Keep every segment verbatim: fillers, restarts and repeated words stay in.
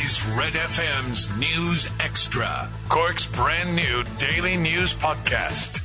is Red F M's News Extra, Cork's brand new daily news podcast.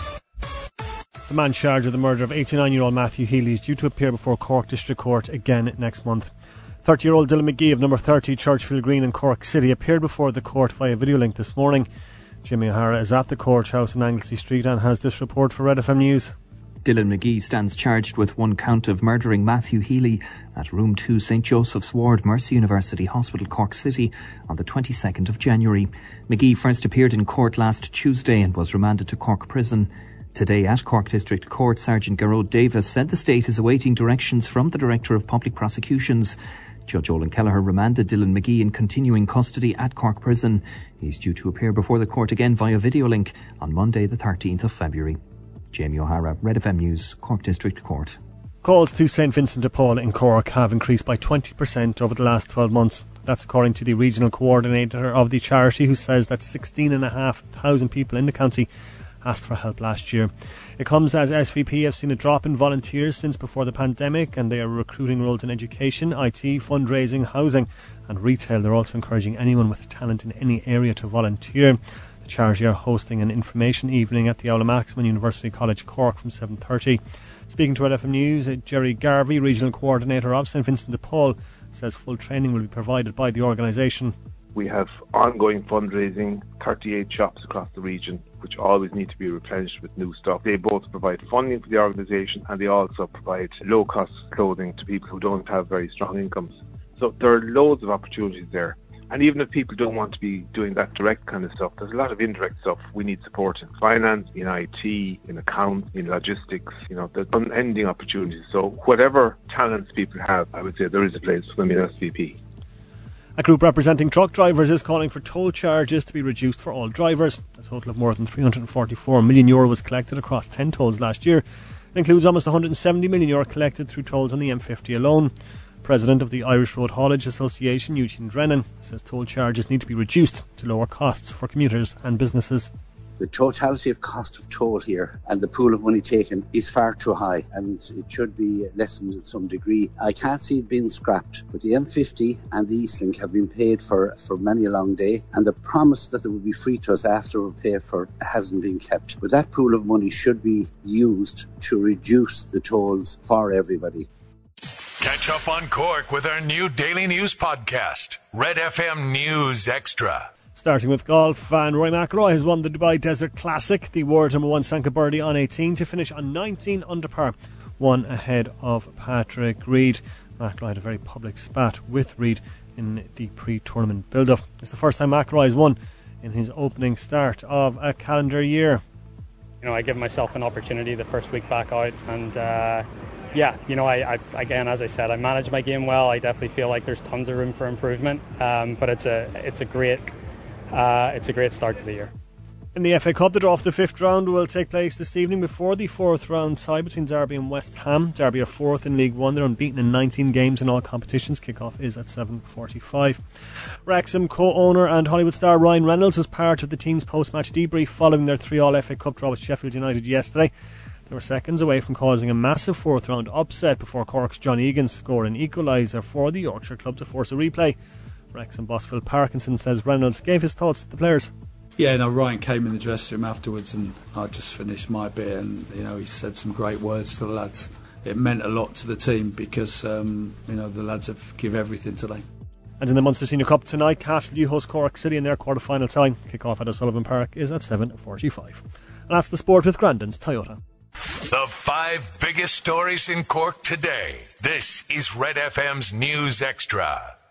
The man charged with the murder of eighty-nine-year-old Matthew Healy is due to appear before Cork District Court again next month. thirty-year-old Dylan McGee of number thirty Churchfield Green in Cork City appeared before the court via video link this morning. Jimmy O'Hara is at the courthouse in Anglesey Street and has this report for Red F M News. Dylan McGee stands charged with one count of murdering Matthew Healy at Room two St Joseph's Ward, Mercy University Hospital, Cork City on the twenty-second of January. McGee first appeared in court last Tuesday and was remanded to Cork Prison. Today at Cork District Court, Sergeant Garrod Davis said the state is awaiting directions from the Director of Public Prosecutions. Judge Olin Kelleher remanded Dylan McGee in continuing custody at Cork Prison. He's due to appear before the court again via video link on Monday the thirteenth of February. Jamie O'Hara, Red F M News, Cork District Court. Calls to St Vincent de Paul in Cork have increased by twenty percent over the last twelve months. That's according to the regional coordinator of the charity, who says that sixteen thousand five hundred people in the county asked for help last year. It comes as S V P have seen a drop in volunteers since before the pandemic, and they are recruiting roles in education, I T, fundraising, housing and retail. They're also encouraging anyone with talent in any area to volunteer. The charity are hosting an information evening at the Aula Maxima, University College Cork from seven thirty. Speaking to Red F M News, Jerry Garvey, regional coordinator of St Vincent de Paul, says full training will be provided by the organisation. We have ongoing fundraising, thirty-eight shops across the region, which always need to be replenished with new stock. They both provide funding for the organisation, and they also provide low-cost clothing to people who don't have very strong incomes. So there are loads of opportunities there. And even if people don't want to be doing that direct kind of stuff, there's a lot of indirect stuff we need support in. Finance, in I T, in accounts, in logistics, you know, there's unending opportunities. So whatever talents people have, I would say there is a place for them in S V P. A group representing truck drivers is calling for toll charges to be reduced for all drivers. A total of more than three hundred forty-four million euro was collected across ten tolls last year. It includes almost one hundred seventy million euro collected through tolls on the M fifty alone. President of the Irish Road Haulage Association, Eugene Drennan, says toll charges need to be reduced to lower costs for commuters and businesses. The totality of cost of toll here and the pool of money taken is far too high, and it should be lessened to some degree. I can't see it being scrapped, but the M fifty and the Eastlink have been paid for for many a long day, and the promise that they would be free to us after we pay for hasn't been kept. But that pool of money should be used to reduce the tolls for everybody. Catch up on Cork with our new daily news podcast, Red F M News Extra. Starting with golf, and Rory McIlroy has won the Dubai Desert Classic. The world number one sank a birdie on eighteen to finish on nineteen under par, one ahead of Patrick Reed. McIlroy had a very public spat with Reed in the pre-tournament build-up. It's the first time McIlroy has won in his opening start of a calendar year. You know, I give myself an opportunity the first week back out, and uh, yeah, you know, I, I again, as I said, I manage my game well. I definitely feel like there's tons of room for improvement, um, but it's a it's a great uh, it's a great start to the year. In the F A Cup, the draw for the fifth round will take place this evening before the fourth round tie between Derby and West Ham. Derby are fourth in League One. They're unbeaten in nineteen games in all competitions. Kick-off is at seven forty-five. Wrexham co-owner and Hollywood star Ryan Reynolds was part of the team's post-match debrief following their three all F A Cup draw with Sheffield United yesterday. They were seconds away from causing a massive fourth round upset before Cork's John Egan scored an equaliser for the Yorkshire club to force a replay. Wrexham boss Phil Parkinson says Reynolds gave his thoughts to the players. Yeah, no, Ryan came in the dressing room afterwards and I just finished my bit, and you know, he said some great words to the lads. It meant a lot to the team because um, you know, the lads have given everything today. And in the Munster Senior Cup tonight, Castleview host Cork City in their quarter-final tie. Kick-off at O'Sullivan Park is at seven forty-five. And that's the sport with Grandin's Toyota. The five biggest stories in Cork today. This is Red F M's News Extra.